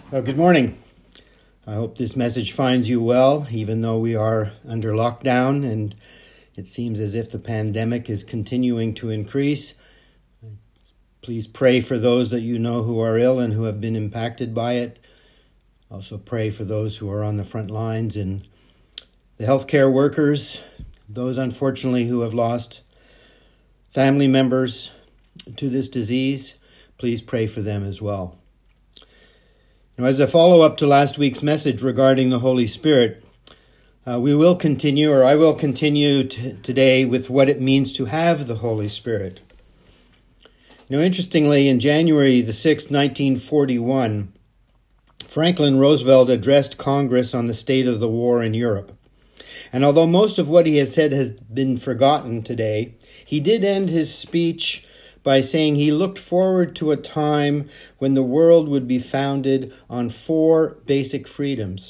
Well, good morning. I hope this message finds you well, even though we are under lockdown and it seems as if the pandemic is continuing to increase. Please pray for those that you know who are ill and who have been impacted by it. Also pray for those who are on the front lines and the healthcare workers, those unfortunately who have lost family members to this disease. Please pray for them as well. Now, as a follow-up to last week's message regarding the Holy Spirit, I will continue today with what it means to have the Holy Spirit. Now, interestingly, in January the 6th, 1941, Franklin Roosevelt addressed Congress on the state of the war in Europe. And although most of what he has said has been forgotten today, he did end his speech by saying he looked forward to a time when the world would be founded on four basic freedoms.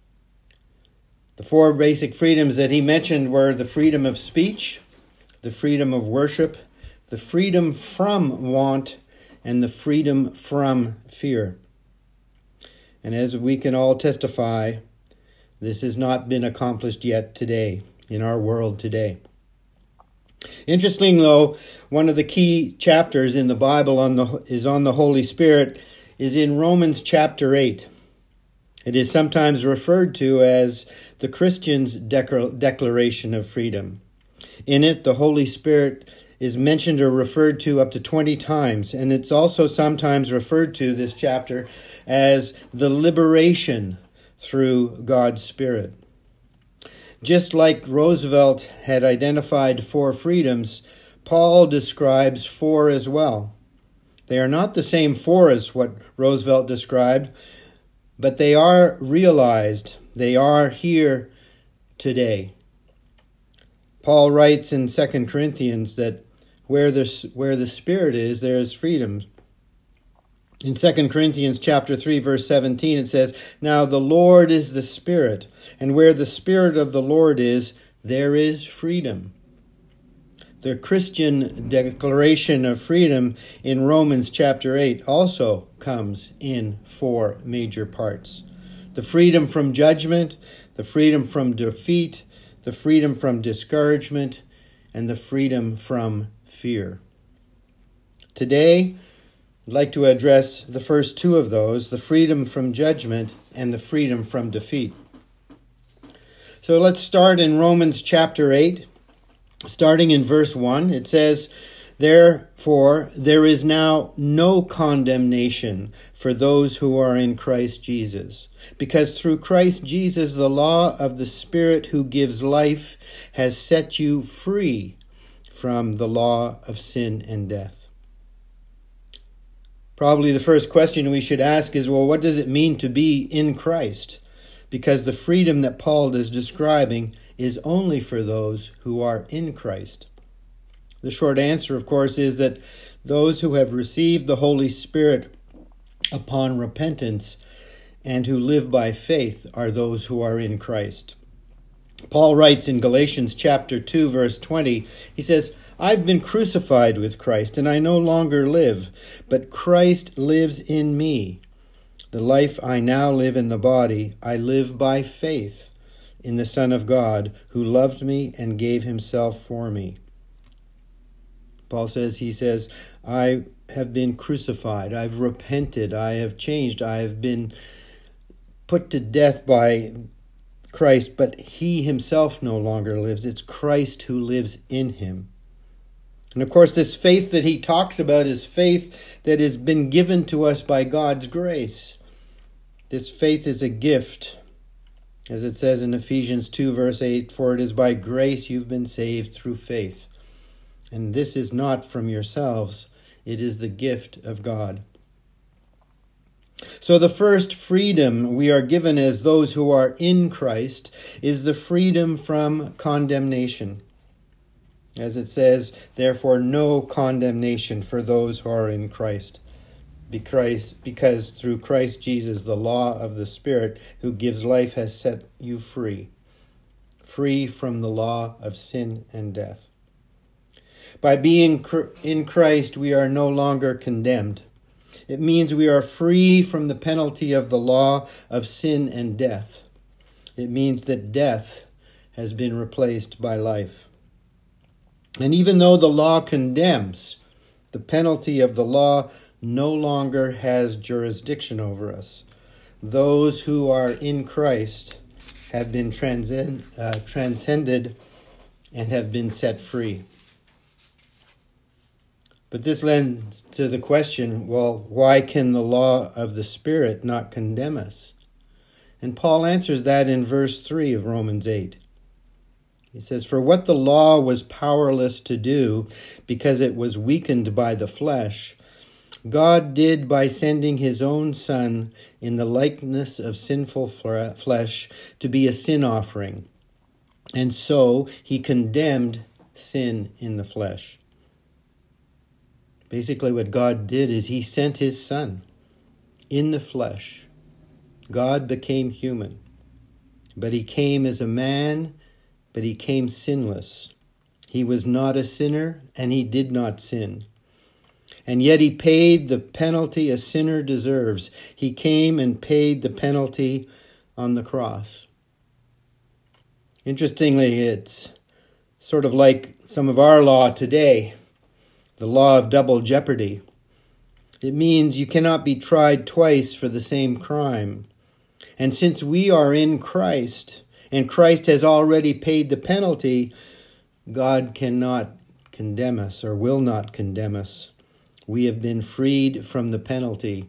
The four basic freedoms that he mentioned were the freedom of speech, the freedom of worship, the freedom from want, and the freedom from fear. And as we can all testify, this has not been accomplished yet today, in our world today. Interesting, though, one of the key chapters in the Bible on the Holy Spirit is in Romans chapter 8. It is sometimes referred to as the Christian's declaration of freedom. In it, the Holy Spirit is mentioned or referred to up to 20 times, and it's also sometimes referred to, this chapter, as the liberation through God's Spirit. Just like Roosevelt had identified four freedoms, Paul describes four as well. They are not the same four as what Roosevelt described, but they are realized. They are here today. Paul writes in 2 Corinthians that where the Spirit is, there is freedom. In 2 Corinthians chapter 3, verse 17, it says, "Now the Lord is the Spirit, and where the Spirit of the Lord is, there is freedom." The Christian declaration of freedom in Romans chapter 8 also comes in four major parts. The freedom from judgment, the freedom from defeat, the freedom from discouragement, and the freedom from fear. Today, I'd like to address the first two of those, the freedom from judgment and the freedom from defeat. So let's start in Romans chapter 8, starting in verse 1. It says, "Therefore, there is now no condemnation for those who are in Christ Jesus, because through Christ Jesus the law of the Spirit who gives life has set you free from the law of sin and death." Probably the first question we should ask is, well, what does it mean to be in Christ? Because the freedom that Paul is describing is only for those who are in Christ. The short answer, of course, is that those who have received the Holy Spirit upon repentance and who live by faith are those who are in Christ. Paul writes in Galatians chapter 2, verse 20, he says, "I've been crucified with Christ, and I no longer live, but Christ lives in me. The life I now live in the body, I live by faith in the Son of God, who loved me and gave himself for me." Paul says, I have been crucified, I've repented, I have changed, I have been put to death by Christ, but he himself no longer lives. It's Christ who lives in him. And of course, this faith that he talks about is faith that has been given to us by God's grace. This faith is a gift. As it says in Ephesians 2, verse 8, "For it is by grace you've been saved through faith. And this is not from yourselves, it is the gift of God." So the first freedom we are given as those who are in Christ is the freedom from condemnation. As it says, "Therefore no condemnation for those who are in Christ, because through Christ Jesus the law of the Spirit who gives life has set you free from the law of sin and death." By being in Christ, we are no longer condemned. It means we are free from the penalty of the law of sin and death. It means that death has been replaced by life. And even though the law condemns, the penalty of the law no longer has jurisdiction over us. Those who are in Christ have been transcended and have been set free. But this lends to the question, well, why can the law of the Spirit not condemn us? And Paul answers that in verse 3 of Romans 8. He says, "For what the law was powerless to do, because it was weakened by the flesh, God did by sending his own Son in the likeness of sinful flesh to be a sin offering. And so he condemned sin in the flesh." Basically what God did is he sent his Son in the flesh. God became human, but he came as a man, but he came sinless. He was not a sinner, and he did not sin. And yet he paid the penalty a sinner deserves. He came and paid the penalty on the cross. Interestingly, it's sort of like some of our law today, the law of double jeopardy. It means you cannot be tried twice for the same crime. And since we are in Christ, and Christ has already paid the penalty, God cannot condemn us or will not condemn us. We have been freed from the penalty.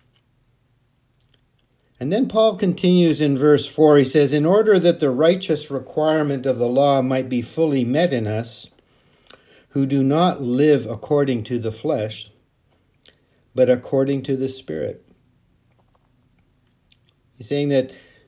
And then Paul continues in verse 4. He says, "In order that the righteous requirement of the law might be fully met in us, who do not live according to the flesh, but according to the Spirit." He's saying that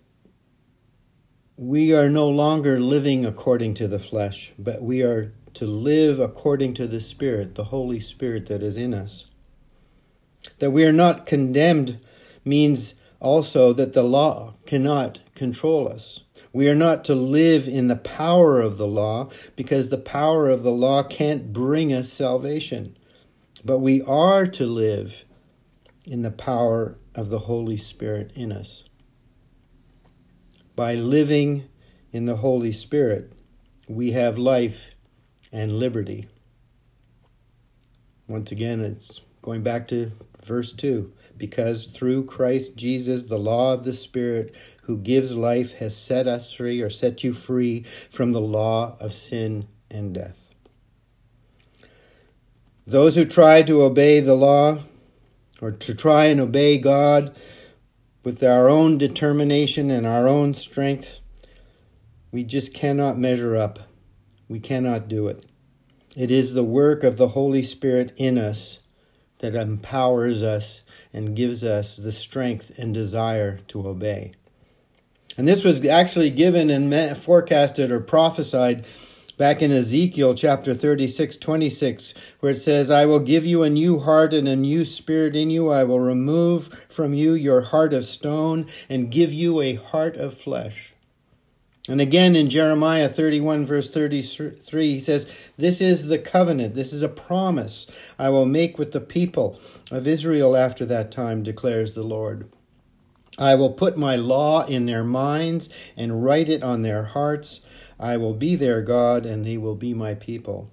we are no longer living according to the flesh, but we are to live according to the Spirit, the Holy Spirit that is in us. That we are not condemned means also that the law cannot control us. We are not to live in the power of the law, because the power of the law can't bring us salvation. But we are to live in the power of the Holy Spirit in us. By living in the Holy Spirit, we have life and liberty. Once again, it's going back to verse 2. "Because through Christ Jesus, the law of the Spirit who gives life has set us free," or set you free from the law of sin and death. Those who try to obey the law, or to try and obey God with our own determination and our own strength, we just cannot measure up. We cannot do it. It is the work of the Holy Spirit in us that empowers us and gives us the strength and desire to obey. And this was actually given and forecasted or prophesied back in Ezekiel chapter 36:26, where it says, "I will give you a new heart and a new spirit in you. I will remove from you your heart of stone and give you a heart of flesh." And again in Jeremiah 31 verse 33, he says, "This is the covenant, this is a promise I will make with the people of Israel after that time, declares the Lord. I will put my law in their minds and write it on their hearts. I will be their God, and they will be my people."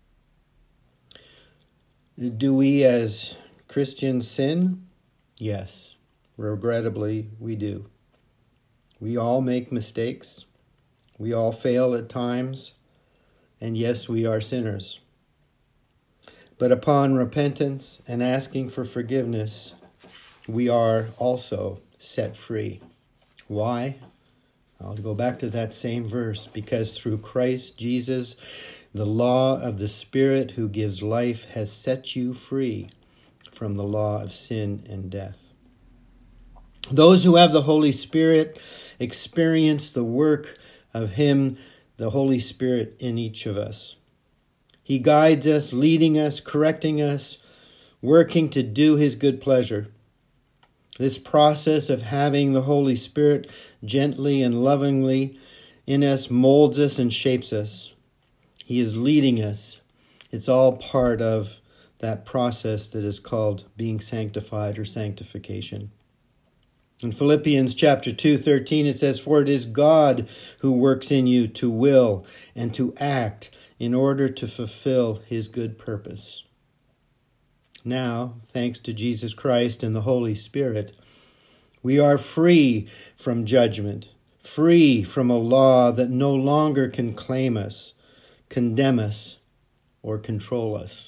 Do we as Christians sin? Yes, regrettably we do. We all make mistakes. We all fail at times. And yes, we are sinners. But upon repentance and asking for forgiveness, we are also set free. Why? I'll go back to that same verse. "Because through Christ Jesus, the law of the Spirit who gives life has set you free from the law of sin and death." Those who have the Holy Spirit experience the work of Him, the Holy Spirit in each of us. He guides us, leading us, correcting us, working to do His good pleasure. This process of having the Holy Spirit gently and lovingly in us molds us and shapes us. He is leading us. It's all part of that process that is called being sanctified or sanctification. In Philippians chapter 2:13 it says, "For it is God who works in you to will and to act in order to fulfill his good purpose." Now, thanks to Jesus Christ and the Holy Spirit, we are free from judgment, free from a law that no longer can claim us, condemn us, or control us.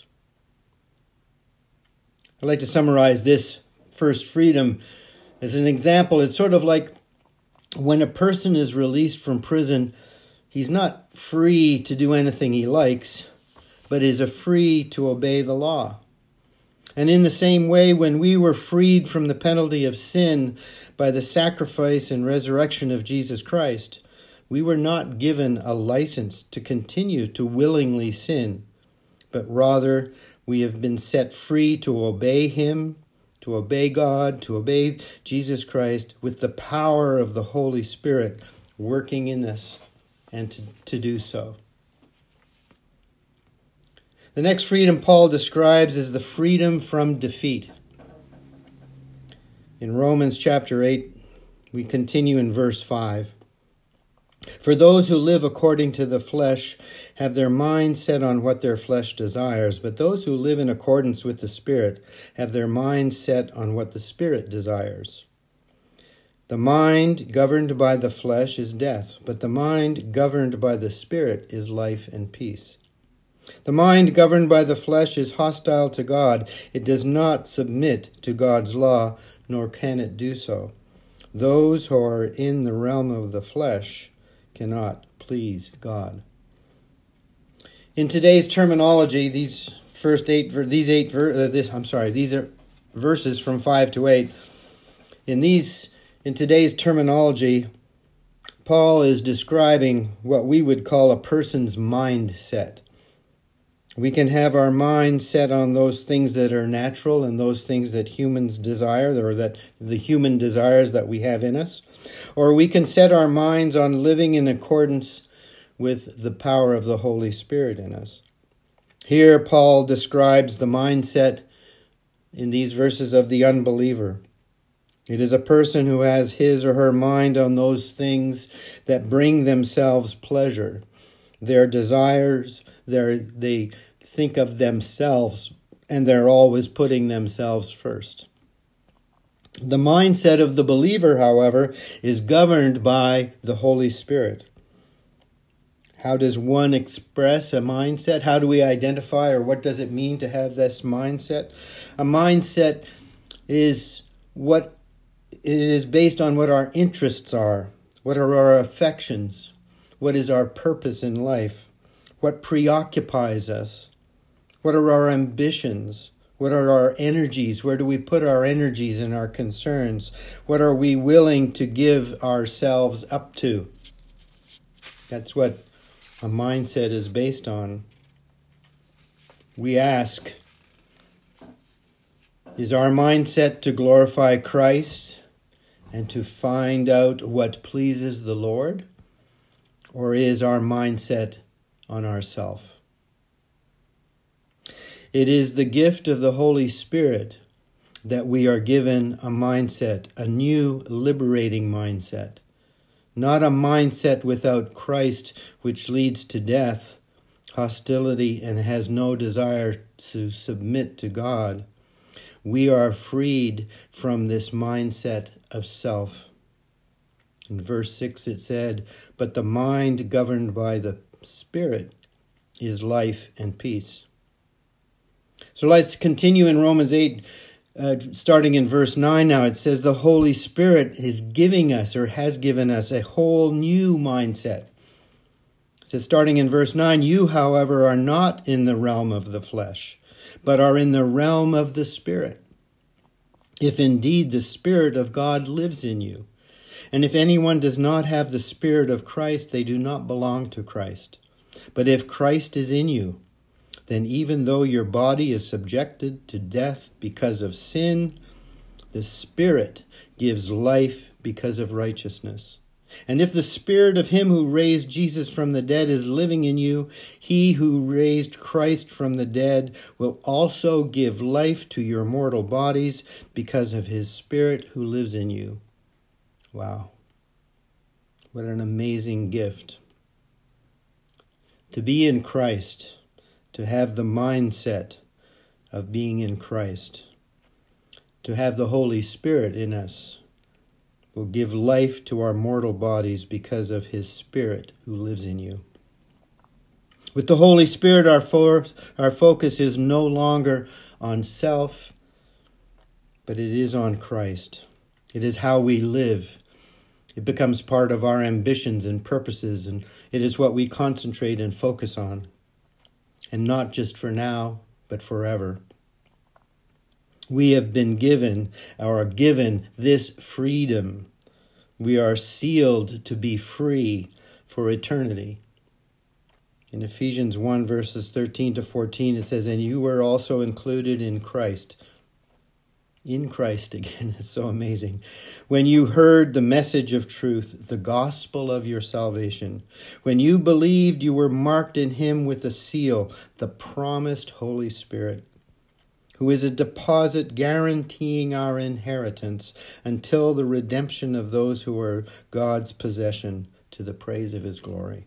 I'd like to summarize this first freedom as an example. It's sort of like when a person is released from prison, he's not free to do anything he likes, but is free to obey the law. And in the same way, when we were freed from the penalty of sin by the sacrifice and resurrection of Jesus Christ, we were not given a license to continue to willingly sin, but rather we have been set free to obey him, to obey God, to obey Jesus Christ with the power of the Holy Spirit working in us and to do so. The next freedom Paul describes is the freedom from defeat. In Romans chapter 8, we continue in verse 5. "For those who live according to the flesh have their mind set on what their flesh desires, but those who live in accordance with the Spirit have their mind set on what the Spirit desires. The mind governed by the flesh is death, but the mind governed by the Spirit is life and peace. The mind governed by the flesh is hostile to God. It does not submit to God's law, nor can it do so. Those who are in the realm of the flesh cannot please God." In today's terminology, these are verses from 5 to 8. In today's terminology, Paul is describing what we would call a person's mindset. We can have our mind set on those things that are natural and those things that humans desire, or that the human desires that we have in us. Or we can set our minds on living in accordance with the power of the Holy Spirit in us. Here, Paul describes the mindset in these verses of the unbeliever. It is a person who has his or her mind on those things that bring themselves pleasure. Their desires, they think of themselves, and they're always putting themselves first. The mindset of the believer, however, is governed by the Holy Spirit. How does one express a mindset? How do we identify, or what does it mean to have this mindset? A mindset is based on what our interests are, what are our affections, what is our purpose in life, what preoccupies us, what are our ambitions, what are our energies, where do we put our energies and our concerns, what are we willing to give ourselves up to? That's what a mindset is based on. We ask, is our mindset to glorify Christ and to find out what pleases the Lord? Or is our mindset on ourself? It is the gift of the Holy Spirit that we are given a mindset, a new liberating mindset. Not a mindset without Christ, which leads to death, hostility, and has no desire to submit to God. We are freed from this mindset of self. In verse 6 it said, "But the mind governed by the Spirit is life and peace." So let's continue in Romans 8, starting in verse 9 now. It says the Holy Spirit is giving us, or has given us, a whole new mindset. It says, starting in verse 9, "You, however, are not in the realm of the flesh, but are in the realm of the Spirit, if indeed the Spirit of God lives in you. And if anyone does not have the Spirit of Christ, they do not belong to Christ. But if Christ is in you, then even though your body is subjected to death because of sin, the Spirit gives life because of righteousness. And if the Spirit of him who raised Jesus from the dead is living in you, he who raised Christ from the dead will also give life to your mortal bodies because of his Spirit who lives in you. Wow. What an amazing gift. To be in Christ, to have the mindset of being in Christ, to have the Holy Spirit in us, will give life to our mortal bodies because of his Spirit who lives in you. With the Holy Spirit, our focus is no longer on self, but it is on Christ. It is how we live. It becomes part of our ambitions and purposes, and it is what we concentrate and focus on. And not just for now, but forever. We have been given this freedom. We are sealed to be free for eternity. In Ephesians 1, verses 13 to 14, it says, "And you were also included in Christ." In Christ again, it's so amazing. "When you heard the message of truth, the gospel of your salvation. When you believed, you were marked in him with a seal, the promised Holy Spirit, who is a deposit guaranteeing our inheritance until the redemption of those who are God's possession, to the praise of his glory."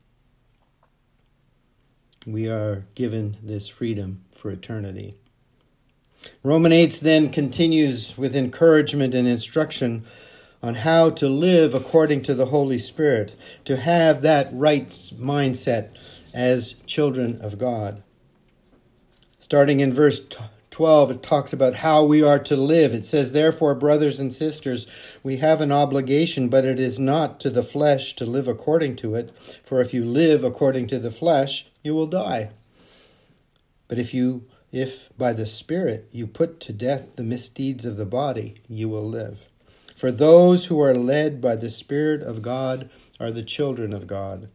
We are given this freedom for eternity. Romans 8 then continues with encouragement and instruction on how to live according to the Holy Spirit, to have that right mindset as children of God. Starting in verse 12, it talks about how we are to live. It says, "Therefore, brothers and sisters, we have an obligation, but it is not to the flesh to live according to it. For if you live according to the flesh, you will die. But if by the Spirit you put to death the misdeeds of the body, you will live. For those who are led by the Spirit of God are the children of God."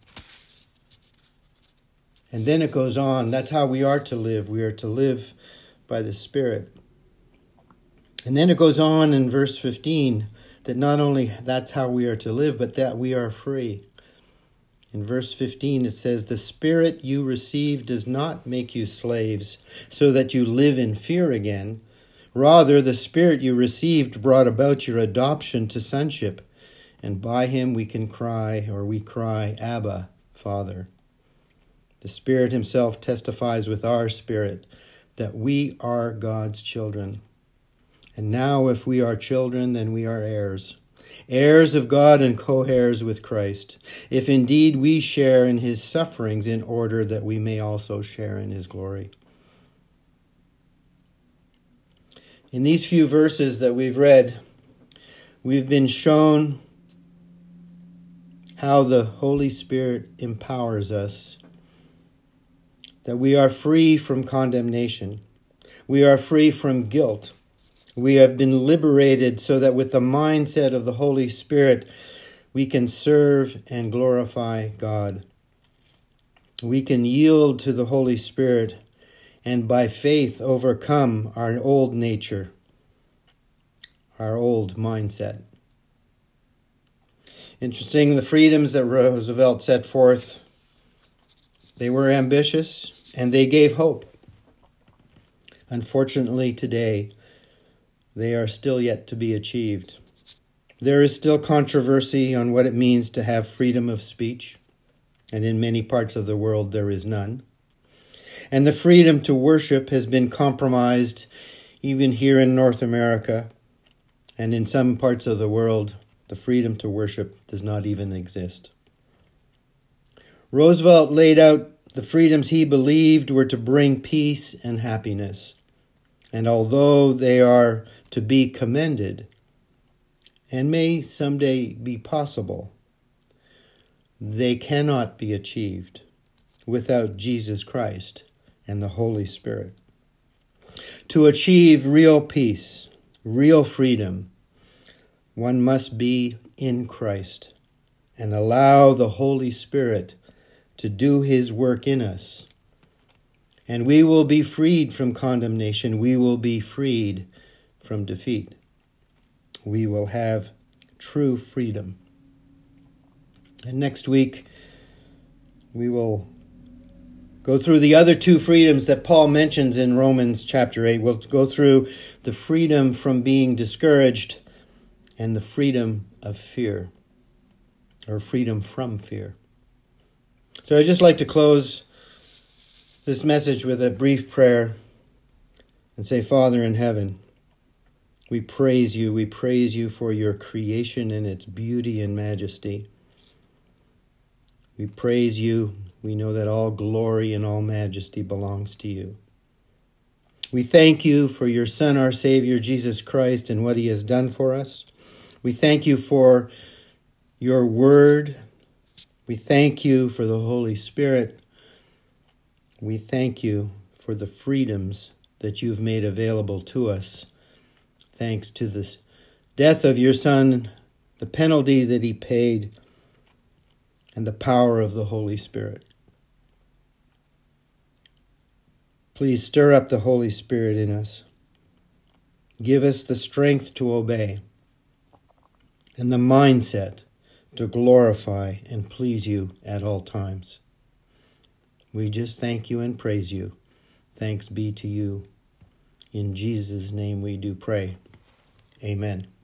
And then it goes on. That's how we are to live. We are to live by the Spirit. And then it goes on in verse 15 that not only that's how we are to live, but that we are free. In verse 15 it says, "The Spirit you received does not make you slaves, so that you live in fear again. Rather, the Spirit you received brought about your adoption to sonship, and by him we cry, Abba, Father." The Spirit himself testifies with our spirit that we are God's children. And now if we are children, then we are heirs. Heirs of God and co-heirs with Christ, if indeed we share in his sufferings, in order that we may also share in his glory. In these few verses that we've read, we've been shown how the Holy Spirit empowers us, that we are free from condemnation. We are free from guilt. We have been liberated so that with the mindset of the Holy Spirit, we can serve and glorify God. We can yield to the Holy Spirit and by faith overcome our old nature, our old mindset. Interesting, the freedoms that Roosevelt set forth, they were ambitious and they gave hope. Unfortunately, today, they are still yet to be achieved. There is still controversy on what it means to have freedom of speech, and in many parts of the world there is none. And the freedom to worship has been compromised even here in North America, and in some parts of the world, the freedom to worship does not even exist. Roosevelt laid out the freedoms he believed were to bring peace and happiness. And although they are to be commended, and may someday be possible, they cannot be achieved without Jesus Christ and the Holy Spirit. To achieve real peace, real freedom, one must be in Christ and allow the Holy Spirit to do his work in us. And we will be freed from condemnation. We will be freed from defeat. We will have true freedom. And next week, we will go through the other two freedoms that Paul mentions in Romans chapter 8. We'll go through the freedom from being discouraged and the freedom of fear, or freedom from fear. So I'd just like to close this message with a brief prayer and say, Father in heaven, we praise you for your creation and its beauty and majesty. We praise you. We know that all glory and all majesty belongs to you. We thank you for your Son, our Savior, Jesus Christ, and what he has done for us. We thank you for your word. We thank you for the Holy Spirit. We thank you for the freedoms that you've made available to us, thanks to the death of your Son, the penalty that he paid, and the power of the Holy Spirit. Please stir up the Holy Spirit in us. Give us the strength to obey and the mindset to glorify and please you at all times. We just thank you and praise you. Thanks be to you. In Jesus' name we do pray. Amen.